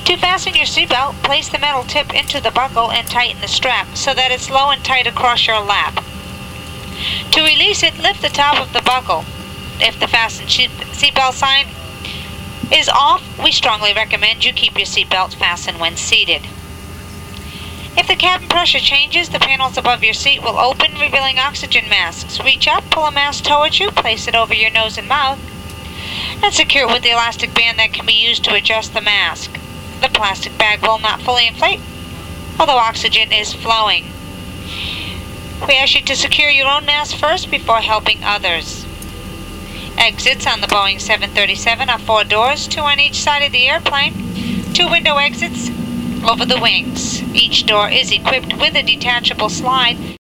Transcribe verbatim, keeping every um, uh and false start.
To fasten your seatbelt, place the metal tip into the buckle and tighten the strap so that it's low and tight across your lap. To release it, lift the top of the buckle. If the fasten seatbelt sign is off, we strongly recommend you keep your seatbelt fastened when seated. If the cabin pressure changes, the panels above your seat will open, revealing oxygen masks. Reach up, pull a mask towards you, place it over your nose and mouth, and secure it with the elastic band that can be used to adjust the mask. The plastic bag will not fully inflate, although oxygen is flowing. We ask you to secure your own mask first before helping others. Exits on the Boeing seven thirty-seven are four doors, two on each side of the airplane, two window exits over the wings. Each door is equipped with a detachable slide